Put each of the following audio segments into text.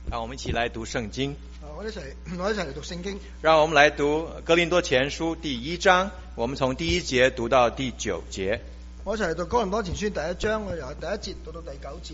让我们一起来读圣经。 我一齊嚟讀聖經。 让我們來讀哥林多前書第1章，我們從第1節讀到第9節。 我一齊嚟讀哥林多前書第1章，我由第1節讀到第9節。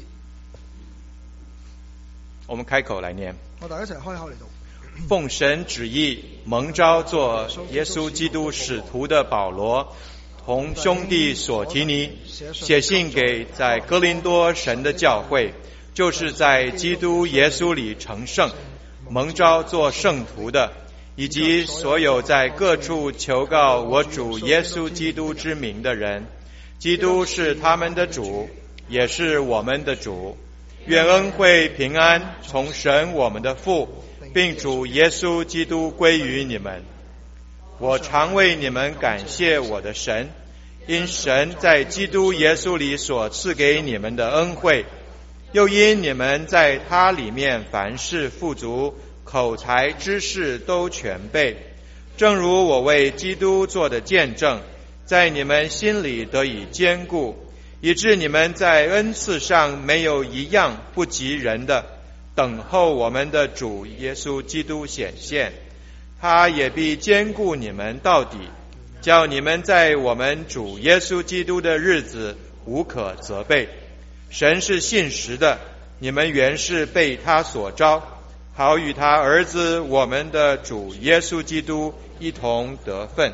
我們開口來念。 我大家一齊開口嚟讀。 奉神旨意蒙召做耶穌基督使徒的保羅，同兄弟所提尼寫信給在哥林多神的教會，就是在基督耶穌裏成聖，蒙召做聖徒的，以及所有在各處求告我主耶穌基督之名的人。基督是他們的主，也是我們的主。願恩惠平安從神我們的父並主耶穌基督歸於你們。我常為你們感謝我的神，因神在基督耶穌裏所賜給你們的恩惠，又因你們在他裡面凡事富足，口才知識都全備，正如我為基督做的見證，在你們心裡得以堅固，以致你們在恩賜上沒有一樣不及人的，等候我們的主耶穌基督顯現。他也必堅固你們到底，叫你們在我們主耶穌基督的日子無可責備。神是信實的，你們原是被他所召，好與他兒子我們的主耶穌基督一同得分。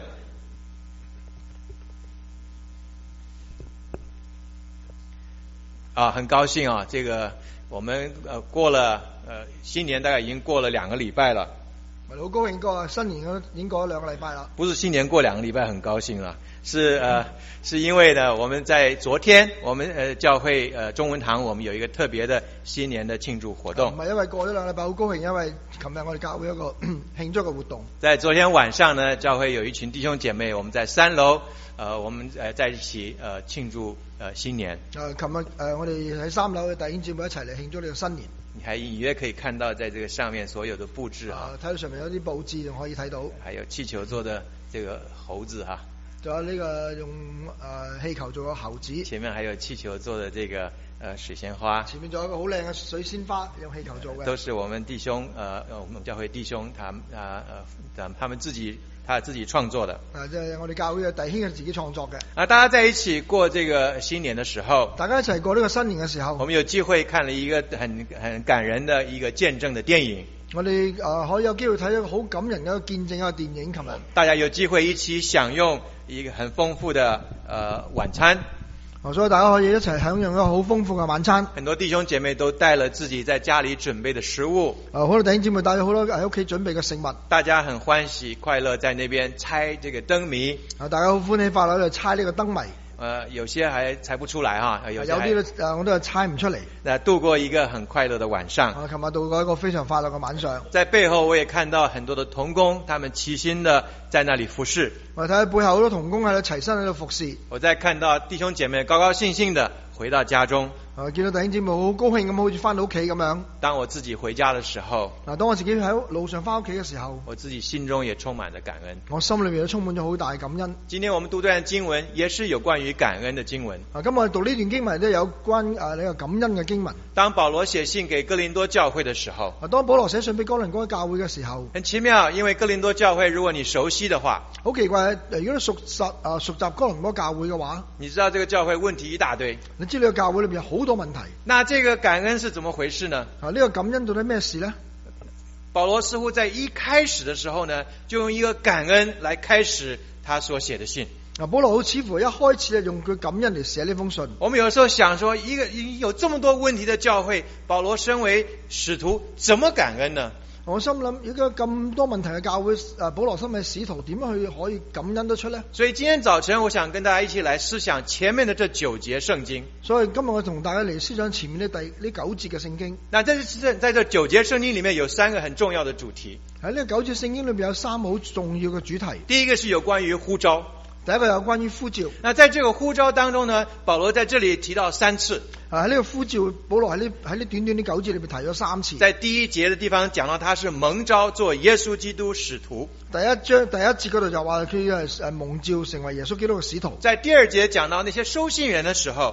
很高興啊，這個我們過了新年大概已經過了2個禮拜了。 我好高興過新年已經過了2個禮拜了。 不是新年過2個禮拜很高興了，是因為呢，我們在昨天我們教會中文堂我們有一個特別的新年的慶祝活動。 唔係因為過咗2個禮拜好高興，因為琴日我哋教會有一個慶祝嘅活動。 在昨天晚上呢，教會有一群弟兄姐妹，我們在3樓我們在一起慶祝新年。 琴日我哋喺3樓嘅弟兄姊妹一齊嚟慶祝呢個新年。 你還隱約可以看到在這個上面所有的布置啊， 睇到上面有啲布置仲可以睇到， 還有氣球做的這個猴子哈， 仲有呢個用氣球做嘅猴子， 前面還有氣球做的這個水仙花， 前面仲有一個好靚嘅水仙花用氣球做嘅， 都是我們弟兄我們教會弟兄他們自己創作的。 即係我哋教會嘅弟兄係自己創作嘅。 大家在一起過這個新年的時候， 大家一齊過呢個新年嘅時候， 我們有機會看了一個很感人的一個見證的電影。 我哋可以有機會睇一個好感人嘅一個見證一個電影。琴日大家有機會一起享用一個很豐富的晚餐。 所以大家可以一齊享用一個好豐富嘅晚餐。很多弟兄姐妹都帶了自己在家裏準備的食物。 好多弟兄姐妹帶咗好多喺屋企準備嘅食物。 大家很歡喜快樂在那邊猜這個燈謎。 大家好歡喜快樂喺度猜呢個燈謎。 有些還猜不出來哈，有啲我都係猜唔出嚟。 度過一個很快樂的晚上。 琴日度過一個非常快樂嘅晚上。 在背後我也看到很多的同工，他們齊心的在那裡服侍。 我睇下背後好多同工喺度齊心喺度服侍。 我再看到弟兄姐妹高高興興的回到家中。 見到弟兄姊妹好高興咁，好似翻到屋企咁樣。 當我自己回家的時候， 當我自己喺路上翻屋企嘅時候， 我自己心中也充滿了感恩。 我心裏面都充滿咗好大感恩。 今天我們讀段經文，也是有關於感恩的經文。 今日我哋讀呢段經文都有關呢個感恩嘅經文。 當保羅寫信給哥林多教會的時候， 當保羅寫信俾哥林多教會嘅時候， 很奇妙，因為哥林多教會如果你熟悉的話， 好奇怪，如果你熟習哥林多教會嘅話， 你知道這個教會問題一大堆。 你知道呢個教會裏面有好多問題。 那這個感恩是怎麼回事呢？ 呢個感恩到底咩事呢？ 保羅似乎在一開始的時候呢，就用一個感恩來開始他所寫的信。 保羅似乎一開始用佢感恩嚟寫呢封信。 我們有時候想說，一個有這麼多問題的教會，保羅身為使徒，怎麼感恩呢？ 我心諗，如果咁多問題嘅教會，保羅身為使徒，點樣去可以感恩得出呢？ 所以今天早晨，我想跟大家一起來思想前面的這9節聖經。 所以今日我同大家嚟思想前面呢9節嘅聖經。 那在這9節聖經裏面有3個很重要的主題。 喺呢9節聖經裏面有3個好重要嘅主題。 第一個是有關於呼召。 第一個有關於呼召。 那在這個呼召當中呢，保羅在這裡提到3次。 喺呢個呼召，保羅喺呢短短啲9節裏面提咗3次。 在第1節的地方講到他是蒙召做耶穌基督使徒。 第一節嗰度就話佢係蒙召成為耶穌基督嘅使徒。 在第2節講到那些收信人的時候，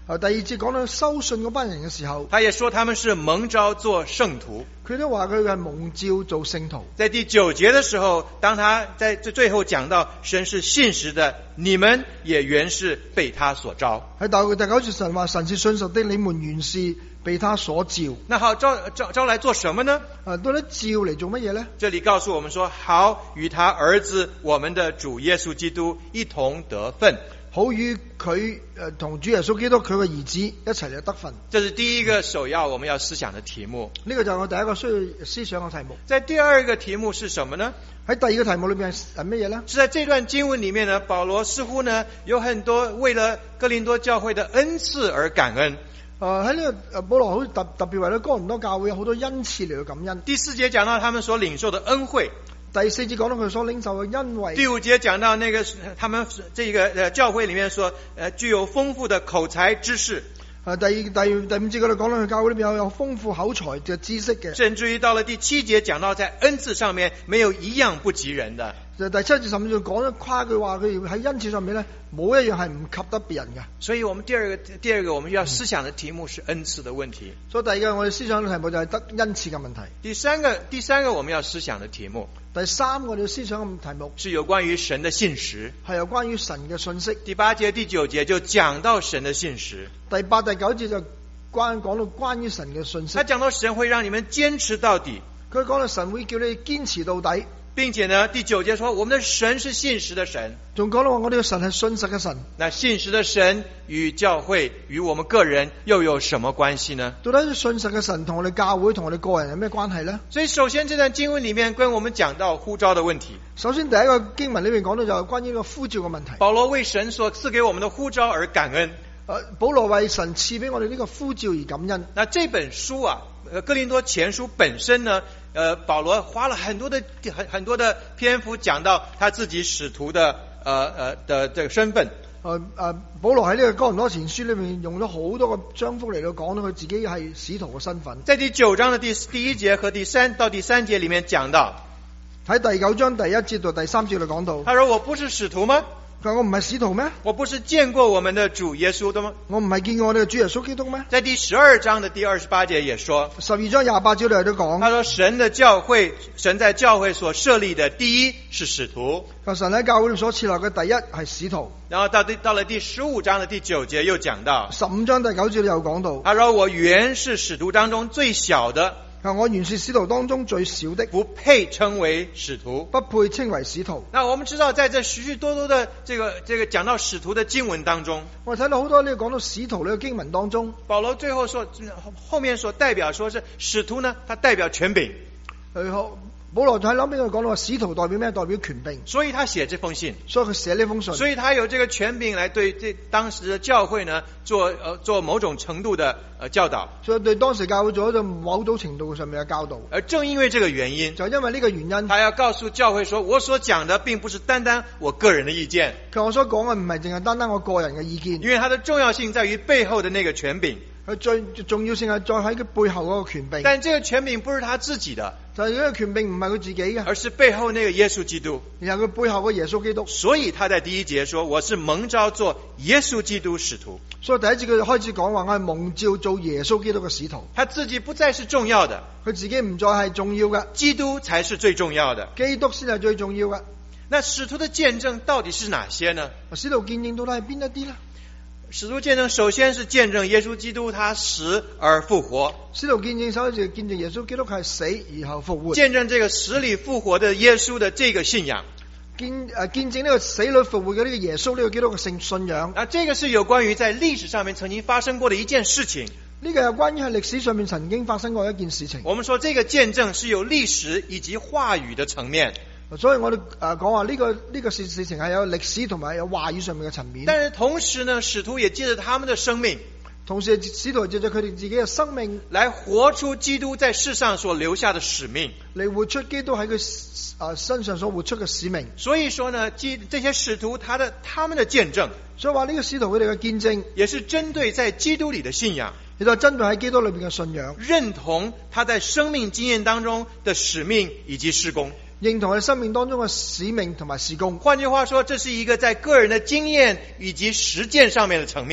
第二節講到收信嗰班人嘅時候， 他也說他們是蒙召做聖徒。 佢都話佢係蒙召做聖徒。 在第9節的時候，當他在最後講到神是信實的，你們也原是被他所召。 喺第9節神話神是信實的，你們原是被他所召。 那好，召來做什麼呢？ 到底召嚟做乜嘢呢？ 這裡告訴我們說，好與他兒子我們的主耶穌基督一同得分。 好與佢同主耶穌基督佢嘅兒子一齊嚟得分。 這是第一個首要我們要思想的題目。 呢個就係我第一個需要思想嘅題目。 在第二個題目是什麼呢？ 喺第二個題目裏邊係乜嘢呢？ 是在這段經文裡面呢，保羅似乎呢有很多為了哥林多教會的恩賜而感恩。 喺呢個保羅好特別為咗哥林多教會有好多恩賜嚟到感恩。 第4節講到他們所領受的恩惠。 第4節講到佢所領受嘅恩惠。 第5節講到那個他們這個教會裡面所具有豐富的口才知識。 第5節嗰度講到佢教會裏邊有豐富口才嘅知識嘅。 甚至於到了第7節講到在恩賜上面沒有一樣不及人的。 第7節甚至講咗誇句話，佢喺恩賜上面咧冇一樣係唔及得別人嘅。 所以我們第二個我們要思想的題目是恩賜的問題。 所以第二個我哋思想嘅題目就係得恩賜嘅問題。 第三個我們要思想的題目。 第三個我哋思想嘅題目是有關於神的信實， 係有關於神嘅信息。 第8節、第9節就講到神的信實。 第8、第9節就講到關於神嘅信息。 他講到神會讓你們堅持到底， 佢講到神會叫你堅持到底。 並且呢，第9節說我們的神是信實的神， 仲講到話我哋嘅神係信實嘅神。 那信實的神與教會與我們個人又有什麼關係呢？ 到底信實嘅神同我哋教會同我哋個人有咩關係呢？ 所以首先這段經文裡面跟我們講到呼召的問題。 首先第一個經文裏面講到就係關於個呼召嘅問題。 保羅為神所賜給我們的呼召而感恩。 保羅為神賜俾我哋呢個呼召而感恩。 那這本書啊，哥林多前書本身呢，保羅花了很多的篇幅講到他自己使徒的這個身份。 保羅喺呢個哥林多前書裏面用咗好多個章幅嚟到講到佢自己係使徒嘅身份。 在第9章的第1節和第3節裏面講到， 喺第9章第1節到第3節裏講到， 他說我不是使徒嗎？ 佢話我唔係使徒咩？ 我不是見過我們的主耶穌的嗎？ 我唔係見過我哋嘅主耶穌基督咩？ 在第12章的第28節也說 ，12章28節裏都講， 他說神在教會所設立的第一是使徒。 神喺教會所設立嘅第一係使徒。 然後到了第15章的第9節又講到 ，15章第9節又講到， 他說我原是使徒當中最小的。 我原是使徒當中最小的， 不配稱為使徒， 不配稱為使徒。 那我們知道，在這許許多多的這個講到使徒的經文當中， 我睇到好多呢個講到使徒呢個經文當中， 保羅最後後面所代表說是使徒呢，他代表權柄。 保羅喺後面講到話使徒代表咩？代表權柄， 所以他寫這封信， 所以佢寫呢封信， 所以他有這個權柄來對當時的教會呢做某種程度的教導， 所以對當時教會做一種某種程度上面嘅教導。 而正因為這個原因， 就因為呢個原因， 他要告訴教會說，我所講的並不是單單我個人的意見， 佢我所講嘅唔係淨係單單我個人嘅意見， 因為它的重要性在於背後的那個權柄。 佢最重要性係在喺佢背後嗰個權柄， 但這個權柄不是他自己的， 就係呢個權柄唔係佢自己嘅， 而是背後那個耶穌基督， 然後佢背後嘅耶穌基督。 所以他在第1節說我是蒙召做耶穌基督使徒。 所以第一節佢就開始講話我係蒙召做耶穌基督嘅使徒。 他自己不再是重要的， 佢自己唔再係重要嘅， 基督才是最重要的， 基督先係最重要嘅。 那使徒的見證到底是哪些呢？ 使徒見證到底係邊一啲呢？ 使徒見證首先是見證耶穌基督他死而復活。 使徒見證首先就見證耶穌基督係死而後復活， 見證這個死裏復活的耶穌的這個信仰， 見證呢個死裏復活嘅呢個耶穌呢個基督嘅信仰。 啊，這個是有關於在歷史上面曾經發生過的一件事情。 呢個有關於喺歷史上面曾經發生過一件事情。 我們說這個見證是有歷史以及話語的層面。 所以我哋講話呢個事情係有歷史同埋有話語上面嘅層面。 但是同時呢，使徒也借着他們的生命， 同時使徒借着佢哋自己嘅生命來活出基督在世上所留下的使命， 嚟活出基督喺佢身上所活出嘅使命。 所以說呢，這些使徒他們的見證， 所以話呢個使徒佢哋嘅見證， 也是針對在基督裏的信仰， 亦都係針對喺基督裏邊嘅信仰， 認同他在生命經驗當中的使命以及事工。 認同喺生命當中嘅使命同埋事工。 換句話說，這是一個在個人的經驗以及實踐上面的層面。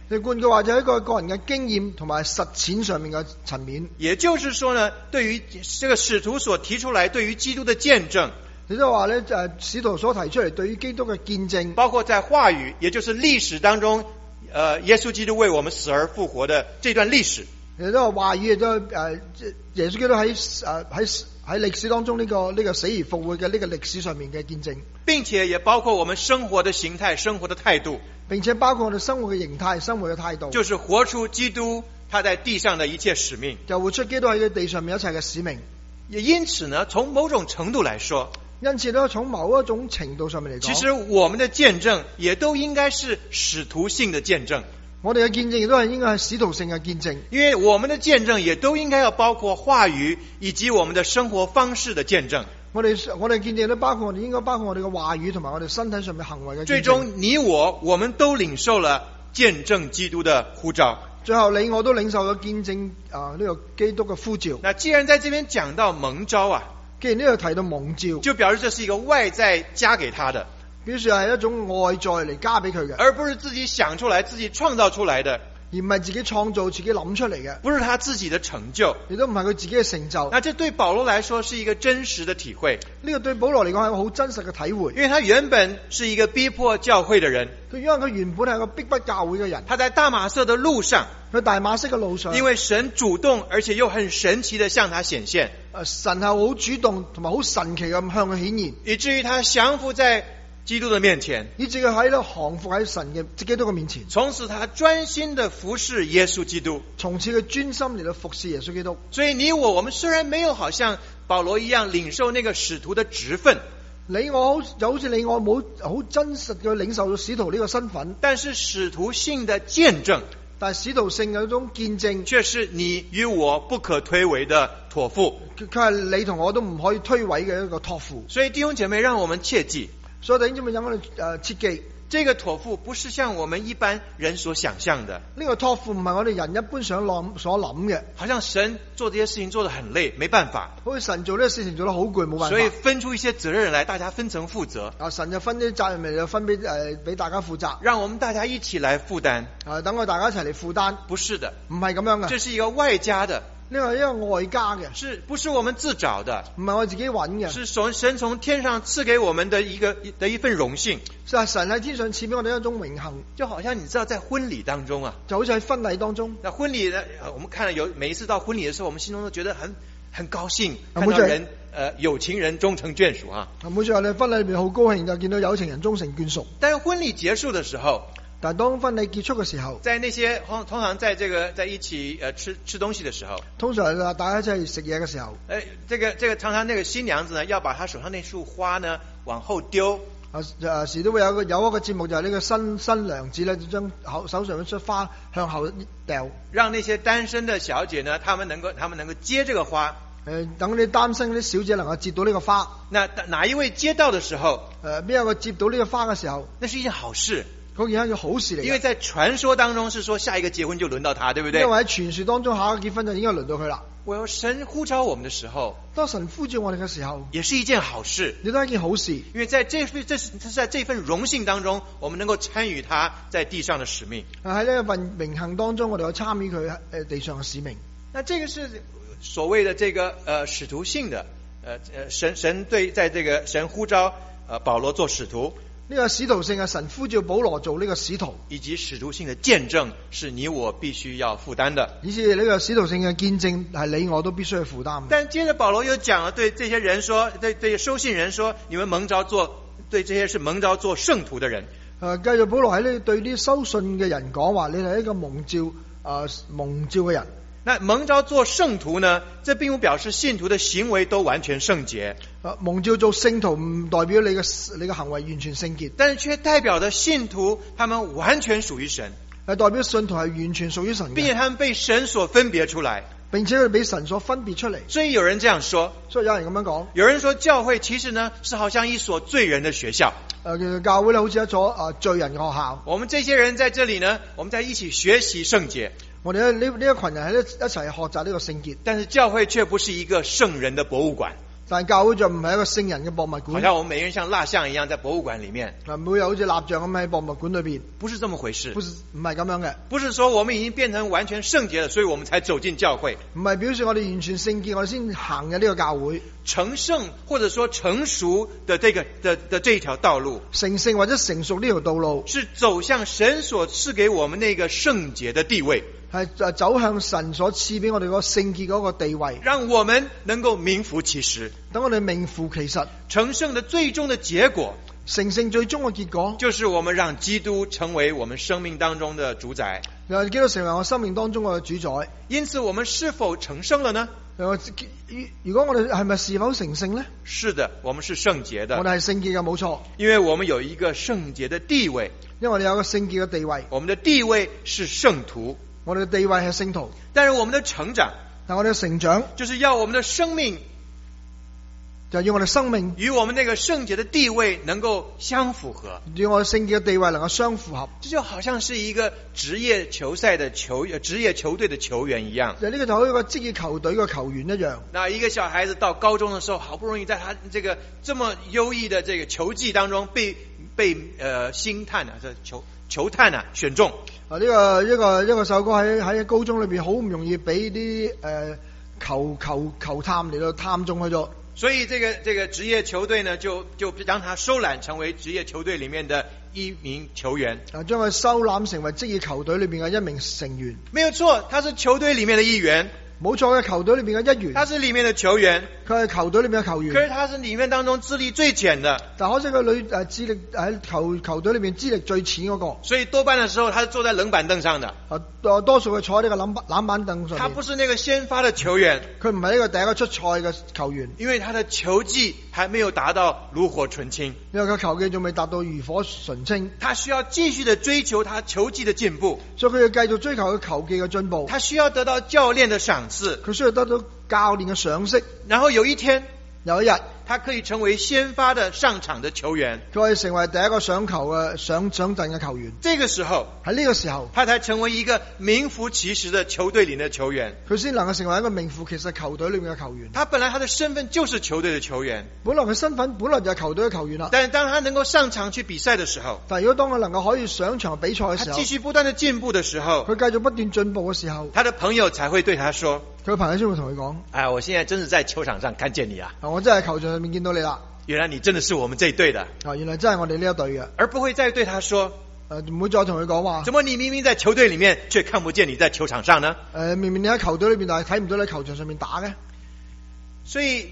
換句話就係一個個人嘅經驗同埋實踐上面嘅層面。 也就是說呢，對於這個使徒所提出來對於基督的見證， 亦都話咧，使徒所提出嚟對於基督嘅見證， 包括在話語，也就是歷史當中，耶穌基督為我們死而復活的這段歷史。 亦都話語，亦都耶穌基督喺歷史當中呢個死而復活嘅呢個歷史上面嘅見證， 並且也包括我們生活的形態、生活的態度， 並且包括我哋生活嘅形態、生活嘅態度， 就是活出基督他在地上的一切使命， 就活出基督喺地上面一切嘅使命。 也因此呢，從某種程度來說， 因此呢，從某一種程度上面嚟講， 其實我們的見證也都應該是使徒性的見證。 我哋嘅見證亦都係應該係使徒性嘅見證， 因為我們的見證也都應該要包括話語以及我們的生活方式的見證。 我哋見證都包括應該包括我哋嘅話語同埋我哋身體上面行為嘅見證。 最終你我們都領受了見證基督的呼召。 最後你我都領受咗見證呢個基督嘅呼召。 那既然在這邊講到蒙召啊， 既然呢度提到蒙召， 就表示這是一個外在加給他的， 表示係一種外在嚟加俾佢嘅， 而不是自己想出來、自己創造出來的， 而唔係自己創造、自己諗出嚟嘅， 不是他自己的成就， 亦都唔係佢自己嘅成就。 那這對保羅來說是一個真實的體會。 呢個對保羅嚟講係一個好真實嘅體會， 因為他原本是一個逼迫教會的人， 因為佢原本係一個逼迫教會嘅人。 他在大馬色的路上， 佢大馬色嘅路上， 因為神主動而且又很神奇的向他顯現， 神係好主動同埋好神奇咁向佢顯現， 以至於他降服在基督的面前， 以至佢喺度降服喺神嘅基督嘅面前。 從此他專心的服侍耶穌基督， 從此佢專心嚟到服侍耶穌基督。 所以你我們雖然沒有好像保羅一樣領受那個使徒的職分， 你我就好似你我冇好真實嘅領受到使徒呢個身份， 但是使徒性的見證， 但係使徒性嘅一種見證， 卻是你與我不可推諉的託付。 佢係你同我都唔可以推諉嘅一個託付。 所以弟兄姐妹，讓我們切記， 所以弟兄姊妹讓我哋切記， 這個託付不是像我們一般人所想象的。 呢個託付唔係我哋人一般所諗嘅， 好像神做這些事情做得很累，沒辦法。 好似神做呢個事情做得好攰，冇辦法。 所以分出一些責任來，大家分層負責。 神就分啲責任嚟，就分俾大家負責， 讓我們大家一起來負擔。 等我大家一齊嚟負擔。 不是的， 唔係咁樣嘅。 這是一個外加的。 呢個係一個外加嘅， 是不是我們自找的？ 唔係我自己揾嘅， 是神從天上賜給我們的一份榮幸。 就係神喺天上賜俾我哋一種榮幸。 就好像你知道，在婚禮當中啊， 就好似喺婚禮當中。 那婚禮呢，我們看了每一次到婚禮的時候，我們心中都覺得很高興，看到人有情人終成眷屬啊。 每次我哋婚禮裏面好高興，就見到有情人終成眷屬。 但是婚禮結束的時候， 但係當婚禮結束嘅時候， 在那些通常在一起吃東西的時候， 通常大家一齊食嘢嘅時候， 這個常常那個新娘子呢，要把她手上那束花呢往後丟。 時都會有一個節目，就係呢個新娘子咧，就將手上嘅束花向後掉， 讓那些單身的小姐呢，他們能夠接這個花。 等啲單身啲小姐能夠接到呢個花。 那哪一位接到的時候， 邊一個接到呢個花嘅時候， 那是一件好事。 嗰件係一件好事嚟， 因為在傳說當中是說下一個結婚就輪到他，對不對？ 因為喺傳說當中下一個結婚就應該輪到佢啦。 我神呼召我們的時候， 當神呼召我哋嘅時候， 也是一件好事， 亦都係一件好事。 因為在這是在這份榮幸當中，我們能夠參與他在地上的使命。 喺呢份榮幸當中，我哋有參與佢地上嘅使命。 那這個是所謂的這個使徒性的神對在這個神呼召保羅做使徒。 呢個使徒性嘅神呼召保羅做呢個使徒， 以及使徒性的見證是你我必須要負擔的。 以至呢個使徒性嘅見證係你我都必須去負擔。 但接着保羅又講了，對這些人說，對這些收信人說，你們蒙召做，對這些是蒙召做聖徒的人。 繼續保羅喺呢對啲收信嘅人講話，你係一個蒙召嘅人。 那蒙召做聖徒呢？這並不表示信徒的行為都完全聖潔。 蒙召做聖徒唔代表你嘅行為完全聖潔， 但是卻代表着信徒他們完全屬於神， 係代表信徒係完全屬於神嘅， 並且他們被神所分別出來， 並且佢俾神所分別出嚟。 所以有人這樣說， 所以有人咁樣講， 有人說教會其實呢是好像一所罪人的學校。 教會咧好似一所罪人嘅學校。 我們這些人在這裡呢，我們在一起學習聖潔。 我哋呢一群人喺一齊學習呢個聖潔， 但是教會卻不是一個聖人的博物館。 但係教會就唔係一個聖人嘅博物好館， 像我們每個人像蠟像一樣在博物館裡面， 唔會有好似蠟像咁喺博物館裏邊， 不是這麼回事。 唔係咁樣嘅， 不是說我們已經變成完全聖潔了，所以我們才走進教會。 唔係表示我哋完全聖潔，我哋先行嘅呢個教會。 成聖或者說成熟的這一條道路， 成聖或者成熟呢條道路， 是走向神所賜給我們那個聖潔的地位， 係走向神所賜俾我哋嗰個聖潔嗰個地位， 讓我們能夠名副其實。 等我哋名副其實。 成聖的最終的結果， 成聖最終嘅結果， 就是我們讓基督成為我們生命當中的主宰。 讓基督成為我生命當中嘅主宰。 因此，我們是否成聖了呢？ 如果我哋係咪是否成聖呢？ 是的，我們是聖潔的。 我哋係聖潔嘅，冇錯。 因為我們有一個聖潔的地位， 因為我哋有個聖潔嘅地位。 我們的地位是聖徒， 我哋嘅地位係聖徒。 但是我們的成長， 但我哋嘅成長， 就是要我們的生命就要我哋生命與我們那個聖潔的地位能夠相符合， 與我哋聖潔嘅地位能夠相符合。 這就好像是一個職業球賽的職業球隊的球員一樣。 就呢個就好似一個職業球隊嘅球員一樣。 那一個小孩子到高中的時候，好不容易在他這個這麼優異的這個球技當中被星探啊，這球探啊選中。 啊，呢個一個首歌喺高中裏邊好唔容易俾啲球探嚟到探中去咗。 所以這個職業球隊呢，就讓他收攬成為職業球隊裡面的一名球員。 啊，將佢收攬成為職業球隊裏邊嘅一名成員。 沒有錯，他是球隊裡面的一員。 冇錯嘅，球隊裏邊嘅一員。 他是裡面的球員， 佢係球隊裏面嘅球員。 可是他是裡面當中資歷最淺的。 但可惜佢資歷喺球隊裏面資歷最淺嗰個。 所以多半的時候，他是坐在冷板凳上的。 啊，多數佢坐喺呢個冷板凳上面。 他不是那個先發的球員， 佢唔係呢個第一個出賽嘅球員， 因為他的球技還沒有達到爐火純青。 因為佢球技仲未達到爐火純青。 他需要繼續的追求他球技的進步， 所以佢要繼續追求佢球技嘅進步。 他需要得到教練的賞賜， 佢需要得到教練嘅賞識。 然後有一天， 有一日， 他可以成為先發的上場的球員， 佢可以成為第一個上陣嘅球員。 這個時候， 喺呢個時候， 他才成為一個名副其實的球隊裡的球員。 佢先能夠成為一個名副其實球隊裏面嘅球員。 他本來他的身份就是球隊的球員， 本來佢身份本來就係球隊嘅球員啦。 但是當他能夠上場去比賽的時候， 但如果當佢能夠可以上場比賽嘅時候， 他繼續不斷的進步的時候， 佢繼續不斷進步嘅時候， 他的朋友才會對他說， 佢朋友先會同佢講： 哎，我現在真是在球場上看見你啊！ 我真係喺球場上面見到你啦！ 原來你真的是我們這一隊的。 原來真係我哋呢一隊嘅， 而不會再對他說， 唔會再同佢講話。 怎麼你明明在球隊裡面，卻看不見你在球場上呢？ 明明你喺球隊裏邊，但係睇唔到你喺球場上面打嘅。 所以，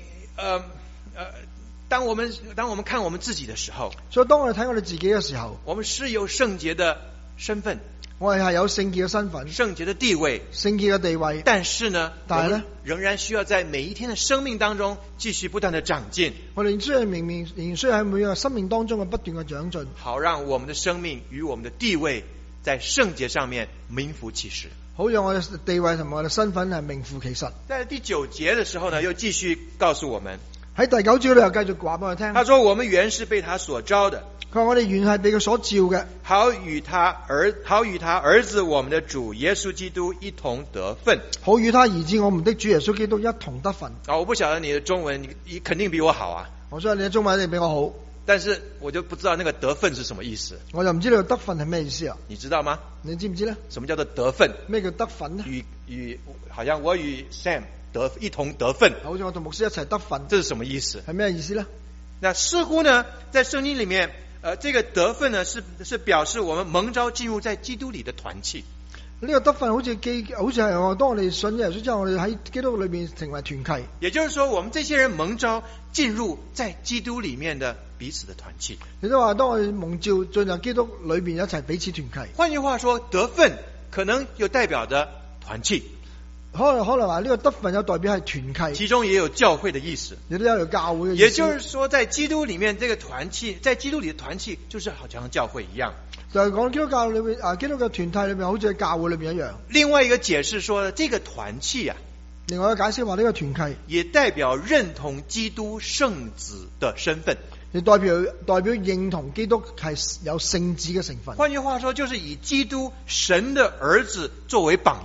當我們看我們自己的時候， 所以當我哋睇我哋自己嘅時候， 我們是有聖潔的身份， 我哋係有聖潔嘅身份、 聖潔的地位、 聖潔嘅地位。 但是呢， 但係呢， 仍然需要在每一天的生命當中繼續不斷的長進。 我哋仍然需要喺每個生命當中嘅不斷嘅長進， 好讓我們的生命與我們的地位在聖潔上面名副其實。 好讓我哋地位同埋我哋身份係名副其實。 在第9節的時候呢，又繼續告訴我們， 喺第9節裏又繼續話俾我聽。 他說：我們原是被他所召的。 佢話我哋原係被佢所召嘅， 好與他兒子我們的主耶穌基督一同得分。 好與他兒子我們的主耶穌基督一同得分。 我不曉得你的中文，你肯定比我好啊。 我相信你嘅中文一定比我好， 但是我就不知道那個得分是什麼意思。 我就唔知道得分係咩意思啊？ 你知道嗎？ 你知唔知呢？ 什麼叫做得分？ 咩叫得分呢？ 好像我與 Sam 一同得分， 好似我同牧師一齊得分， 這是什麼意思？ 係咩意思呢？ 那似乎呢，在聖經裡面，這個得分呢，是表示我們蒙召進入在基督裡的團契。 呢個得分好似係當我哋信耶穌之後，我哋喺基督裏面成為團契。 也就是說，我們這些人蒙召進入在基督裡面的彼此的團契。 亦都話，當我哋蒙召進入基督裏面一齊彼此團契。 換句話說，得分可能有代表着團契。 可能話呢個得分有代表係團契， 其中也有教會的意思， 亦都有教會嘅意思。 也就是說，在基督裡面這個團契，在基督裡的團契，就是好像教會一樣。 就係講基督教裏面基督教團體裏面好似喺教會裏面一樣。 另外一個解釋說，這個團契啊， 另外一個解釋話呢個團契也代表認同基督聖子的身份， 亦代表認同基督係有聖子嘅成分。 換句話說，就是以基督神的兒子作為榜樣。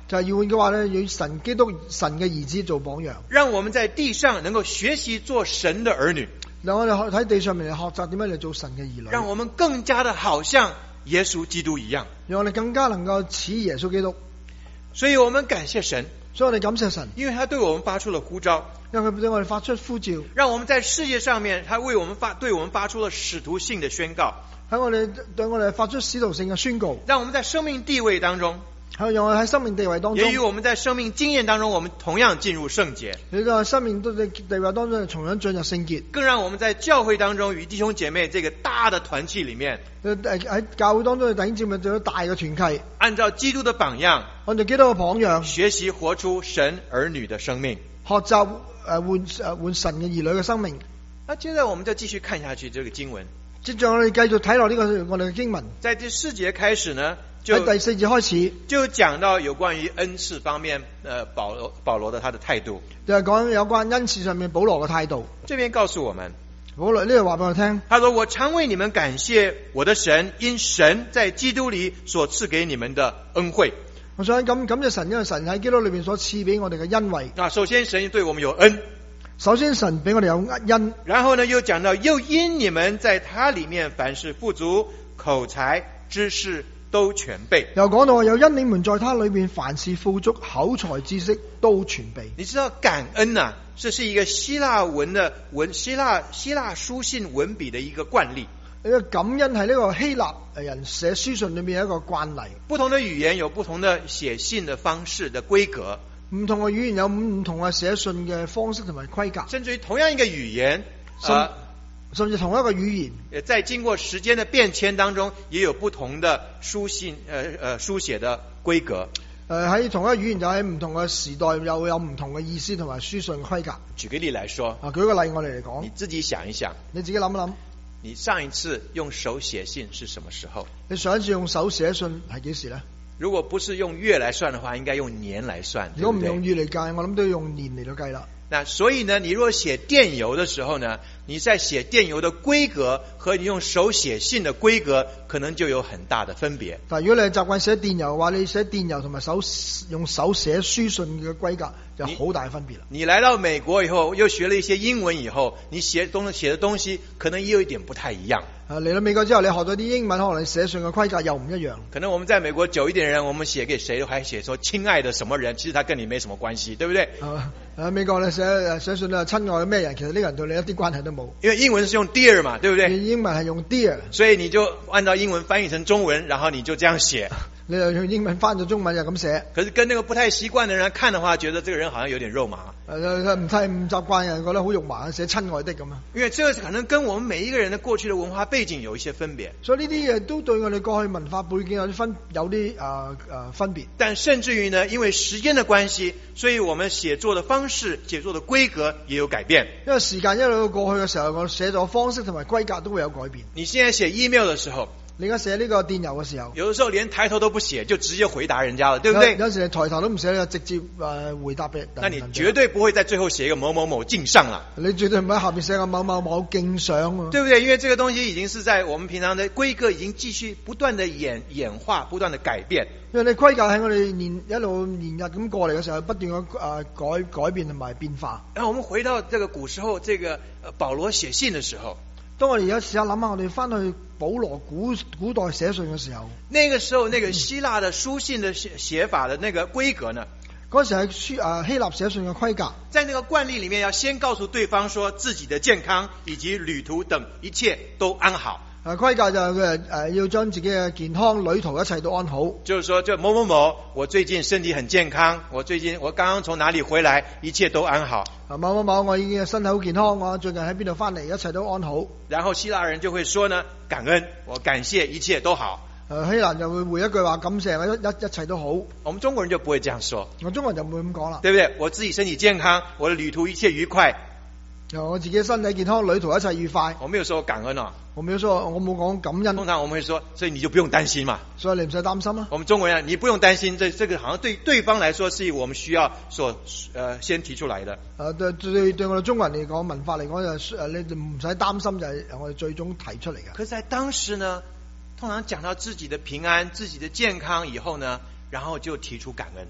就係要換嘅話咧，要神基督神嘅兒子做榜樣， 讓我們在地上能夠學習做神的兒女， 讓我哋喺地上面嚟學習點樣嚟做神嘅兒女， 讓我們更加的好像耶穌基督一樣， 讓我哋更加能夠似耶穌基督。 所以我們感謝神， 所以我哋感謝神， 因為他對我們發出了呼召， 因為佢對我哋發出呼召， 讓我們在世界上面，他為我們對我們發出了使徒性的宣告， 喺我哋對我哋發出使徒性嘅宣告， 讓我們在生命地位當中， 讓我哋喺生命地位當中， 也與我們在生命經驗當中，我們同樣進入聖潔。 呢個生命地位當中，同樣進入聖潔， 更讓我們在教會當中與弟兄姐妹這個大的團契裏面， 喺教會當中嘅弟兄姊妹做咗大嘅團契， 按照基督的榜樣， 按照基督嘅榜樣， 學習活出神兒女的生命， 學習換神嘅兒女嘅生命。 那接着我們就繼續看下去這個經文。 接着我哋繼續睇落呢個我哋嘅經文， 在第4節開始呢， 喺第4節開始就講到有關於恩賜方面，保羅的他的態度， 就係講有關恩賜上面保羅嘅態度。 這邊告訴我們， 保羅呢度話俾我聽， 他說：我常為你們感謝我的神，因神在基督裏所賜給你們的恩惠。 我想感謝神，因為神喺基督裏面所賜俾我哋嘅恩惠。 首先神對我們有恩， 首先神俾我哋有恩， 然後呢又講到，又因你們在他裏面凡事富足，口才知識都全備。 又講到又因你們在他裏面凡事富足，口才知識都全備。 你知道感恩啊，這是一個希臘文的希臘書信文筆的一個慣例。 呢個感恩係呢個希臘人寫書信裏面一個慣例。 不同的語言有不同的寫信的方式的規格， 唔同嘅語言有唔同嘅寫信嘅方式同埋規格。 甚至於同樣一個語言， 甚至同一個語言， 在經過時間的變遷當中，也有不同的書寫的規格。 喺同一個語言就喺唔同嘅時代又有唔同嘅意思同埋書信規格。 舉個例來說， 舉個例我哋嚟講， 你自己想一想， 你自己諗一諗， 你上一次用手寫信是什麼時候？ 你上一次用手寫信係幾時呢？ 如果不是用月來算的話，應該用年來算。 如果唔用月嚟計，我諗都要用年嚟到計啦。 那所以呢，你如果寫電郵的時候呢，你在寫電郵的規格和你用手寫信的規格可能就有很大的分別。 但如果你係習慣寫電郵嘅話，你寫電郵同埋用手寫書信嘅規格就好大分別啦。 你來到美國以後，又學了一些英文以後，你寫的東西可能也有一點不太一樣。 嚟到美國之後，你學咗啲英文，可能你寫信嘅規格又唔一樣。 可能我們在美國久一點的人，我們寫給誰都還寫說親愛的什麼人，其實他跟你沒什麼關係，對不對？ 美國你寫信啊，親愛嘅咩人，其實呢個人對你一啲關係都冇。 因為英文是用 dear 嘛，對不對？ 英文係用 dear， 所以你就按照英文翻譯成中文，然後你就這樣寫。 你就用英文翻咗中文就咁寫。 可是跟那個不太習慣的人看的話，覺得這個人好像有點肉麻。 唔習慣嘅人覺得好肉麻，寫親愛的咁啊。 因為這可能跟我們每一個人的過去的文化背景有一些分別。 所以呢啲嘢都對我哋過去文化背景有啲分別。 但甚至於呢，因為時間的關係，所以我們寫作的方式、寫作的規格也有改變。 因為時間一路過去嘅時候，我寫作方式同埋規格都會有改變。 你現在寫 email 的時候， 你而家寫呢個電郵嘅時候， 有的時候連抬頭都不寫，就直接回答人家了，對不對？ 有時你抬頭都唔寫，就直接回答俾人。 那你絕對不會在最後寫一個某某某敬上了。 你絕對唔喺下面寫個某某某敬上啊， 對不對？因為這個東西已經是在我們平常的規格已經繼續不斷的演化，不斷的改變。 因為你規格喺我哋一路年日咁過嚟嘅時候，不斷嘅改變同埋變化。 然後我們回到這個古時候，這個保羅寫信的時候。 當我哋有時候諗下，我哋翻去保羅古代寫信嘅時候， 那個時候那個希臘的書信的寫法的那個規格呢？ 嗰時係希臘寫信嘅規格， 在那個慣例裏面，要先告訴對方說自己的健康以及旅途等一切都安好。 規格就要將自己嘅健康、旅途一切都安好。 就是說，就某某某，我最近身體很健康，我剛剛從哪裏回來，一切都安好。 某某某，我已經身體好健康，我最近喺邊度翻嚟，一切都安好。 然後希臘人就會說呢，感恩，我感謝一切都好。 希臘就會回一句話，感謝一切都好。 我們中國人就不會這樣說， 我中國人就唔會咁講啦， 對不對？我自己身體健康，我的旅途一切愉快。 我自己身體健康，旅途一切愉快。 我沒有說感恩啊， 我冇講感恩。 通常我們會說，所以你就不用擔心嘛。 所以你唔使擔心啊。 我們中國人，你不用擔心，這個好像對對方來說是我們需要先提出來的。 對我哋中國人嚟講，文化嚟講就你唔使擔心，就係我哋最終提出嚟嘅。 可是在當時呢，通常講到自己的平安、自己的健康以後呢，然後就提出感恩。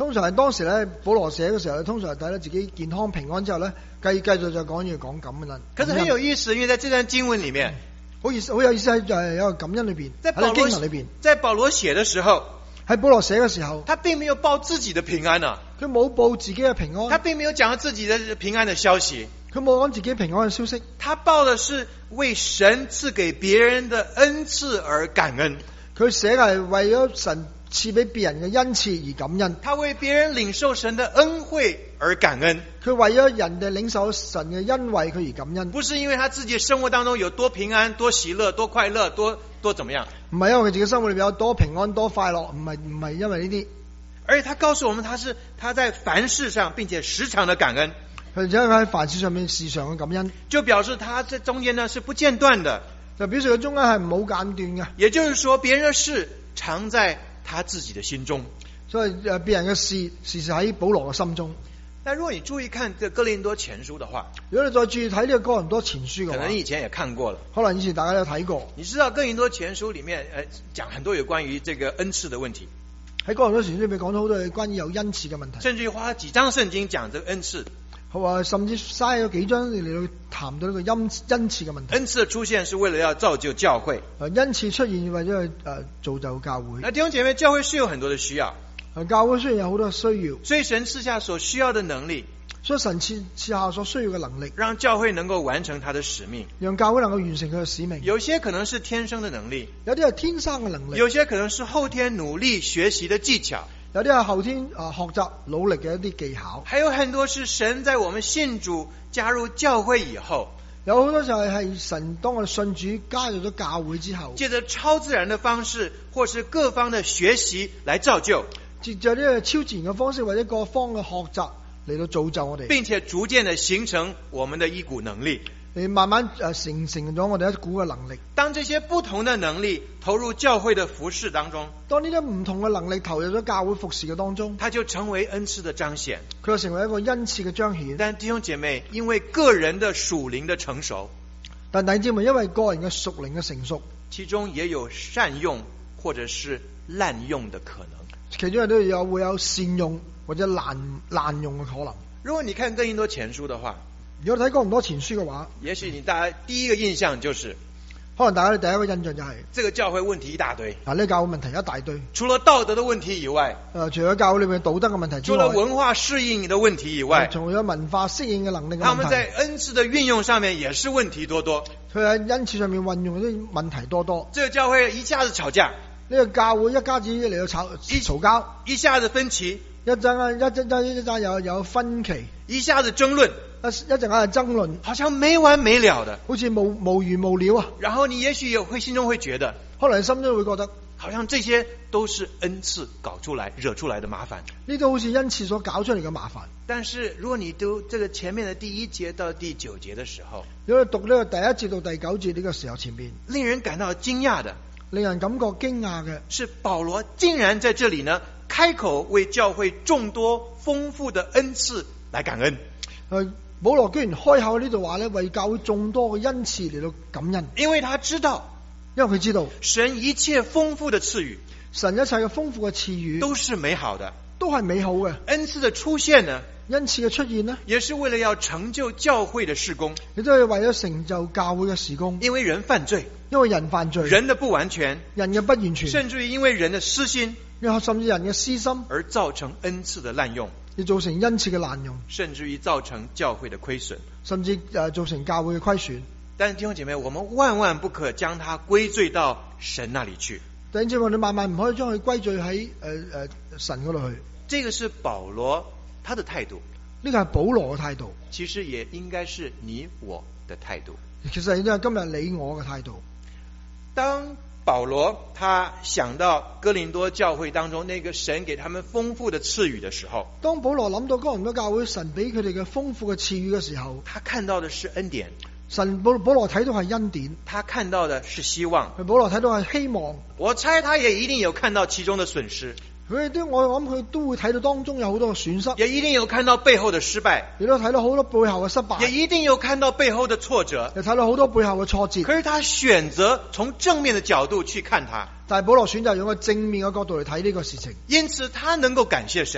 通常係當時咧，保羅寫嘅時候咧，通常係睇到自己健康平安之後咧，繼續就講感恩啦。 可是很有意思，因為在這段經文裡面， 好有意思喺有個感恩裏邊，喺經文裏邊。 在保羅寫的時候， 喺保羅寫嘅時候， 他並沒有報自己的平安啊， 佢冇報自己嘅平安， 他並沒有講自己的平安的消息， 佢冇講自己平安嘅消息， 他報的是為神賜給別人的恩賜而感恩。 佢寫嘅係為咗神賜俾別人嘅恩賜而感恩， 他為別人領受神的恩惠而感恩。 佢為咗人哋領受神嘅恩惠，佢而感恩。 不是因為他自己生活當中有多平安、多喜樂、多快樂、多怎麼樣， 唔係因為佢自己生活裏邊有多平安、多快樂，唔係因為呢啲。 而且他告訴我們，他在凡事上並且時常的感恩。 佢就喺凡事上面時常嘅感恩， 就表示他在中間呢是不間斷的， 就表示佢中間係冇間斷嘅。也就是說，別人的事常在他自己的心中， 所以別人嘅事時時喺保羅嘅心中。 但如果你注意看這哥林多前書的話， 如果你再注意睇呢個哥林多前書嘅話， 可能以前也看過了， 可能以前大家都有睇過。 你知道哥林多前書裏面講很多有關於這個恩賜的問題， 喺哥林多前書裏面講咗好多關於有恩賜嘅問題， 甚至於花幾章聖經講這個恩賜。 好啊，甚至嘥咗幾章嚟到談到呢個恩賜嘅問題。 恩賜的出現是為了要造就教會， 恩賜出現為咗造就教會。 那弟兄姐妹，教會是有很多的需要， 教會雖然有好多需要， 所以神賜下所需要的能力， 所以神賜下所需要嘅能力， 讓教會能夠完成他的使命， 讓教會能夠完成佢嘅使命。 有些可能是天生的能力， 有啲係天生嘅能力， 有些可能是後天努力學習的技巧， 有啲係後天學習努力嘅一啲技巧， 還有很多是神在我們信主加入教會以後， 有好多就係神當我哋信主加入咗教會之後， 借着超自然的方式或是各方的學習來造就， 藉着呢個超自然嘅方式或者各方嘅學習嚟到造就我哋， 並且逐漸的形成我們的一股能力。 你慢慢形成咗我哋一股嘅能力。 當這些不同的能力投入教會的服事當中， 當呢啲唔同嘅能力投入咗教會服事嘅當中， 它就成為恩賜的彰顯， 佢就成為一個恩賜嘅彰顯。 但弟兄姐妹，因為個人的屬靈的成熟， 但弟兄姊妹因為個人嘅屬靈嘅成熟， 其中也有善用或者是濫用的可能。 其中都會有善用或者濫用嘅可能。 如果你看哥林多前書的話， 如果睇哥林多前書嘅話， 也許大家第一個印象就是， 可能大家第一個印象就係這個教會問題一大堆。 呢教會問題一大堆， 除了道德的問題以外， 除咗教會裏面道德嘅問題之外， 除了文化適應的問題以外， 除咗文化適應嘅能力嘅問題， 他們在恩賜的運用上面也是問題多多。 佢喺恩賜上面運用啲問題多多。 這個教會一下子吵架， 呢個教會一家子嚟到嘈交， 一下子分歧， 一陣有分歧， 一下子爭論， 一陣間係爭論， 好像沒完沒了的， 好似無完無了啊！ 然後你也許心中會覺得， 可能你心中會覺得， 好像這些都是恩賜搞出來惹出來的麻煩。 呢度好似恩賜所搞出嚟嘅麻煩。 但是如果你讀這個前面的第1節到第9節的時候， 如果你讀呢個第1節到第9節呢個時候，前面令人感到驚訝的， 令人感覺驚訝嘅是保羅竟然在這裡呢開口為教會眾多豐富的恩賜來感恩。 保羅居然開口呢度話咧，為教會眾多嘅恩賜嚟到感恩， 因為他知道， 因為佢知道神一切豐富的賜予， 神一切嘅豐富嘅賜予都是美好的， 都係美好嘅。 恩賜的出現呢， 恩賜嘅出現呢， 也是為了要成就教會的事工， 亦都係為咗成就教會嘅事工。 因為人犯罪， 因為人犯罪， 人的不完全， 人嘅不完全， 甚至於因為人的私心， 甚至人嘅私心， 而造成恩賜的濫用， 而造成恩賜嘅濫用， 甚至於造成教會的虧損， 甚至造成教會嘅虧損。 但是弟兄姐妹，我們萬萬不可將它歸罪到神那裡去。 弟兄姊妹，你萬萬唔可以將佢歸罪喺神嗰度去。 這個是保羅他的態度， 呢個係保羅嘅態度， 其實也應該是你我的態度。 其實亦都係今日你我嘅態度。 當保羅他想到哥林多教會當中那個神給他們豐富的賜予的時候， 當保羅諗到哥林多教會神俾佢哋嘅豐富嘅賜予嘅時候， 他看到的是恩典。 保羅睇到係恩典， 他看到的是希望。 保羅睇到係希望。 我猜他也一定有看到其中的損失。 我諗佢都會睇到當中有好多嘅損失， 也一定有看到背後的失敗， 亦都睇到好多背後嘅失敗， 也一定有看到背後的挫折， 又睇到好多背後嘅挫折。 可是他選擇從正面的角度去看它， 但係保羅選擇用個正面嘅角度嚟睇呢個事情， 因此他能夠感謝神，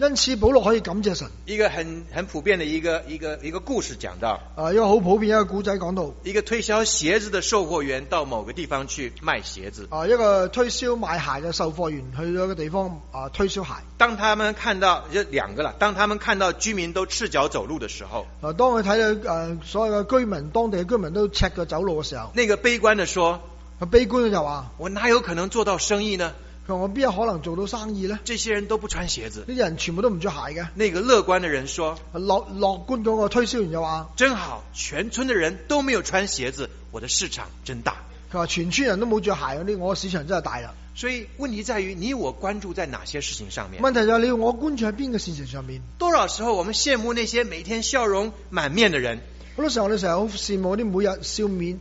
因此保羅可以感謝神。 一個很普遍的一個故事講到， 一個好普遍一個古仔講到， 一個推銷鞋子的售貨員到某個地方去賣鞋子。 一個推銷賣鞋嘅售貨員去咗一個地方推銷鞋。 當他們看到兩個啦，當他們看到居民都赤腳走路的時候， 當佢睇到所有嘅居民，當地嘅居民都赤腳走路嘅時候， 那個悲觀的說， 悲觀嘅就話： 我哪有可能做到生意呢？ 佢話我邊有可能做到生意呢？ 這些人都不穿鞋子， 呢啲人全部都唔着鞋嘅。 那個樂觀的人說， 樂觀嗰個推銷員就話： 真好，全村的人都沒有穿鞋子，我的市場真大。 佢話全村人都冇着鞋嗰啲，我嘅市場真係大啦。 所以問題在於你我關注在哪些事情上面？ 問題就係你我關注喺邊個事情上面？ 多少時候我們羨慕那些每天笑容滿面的人？ 好多時候我哋成日好羨慕啲每日笑臉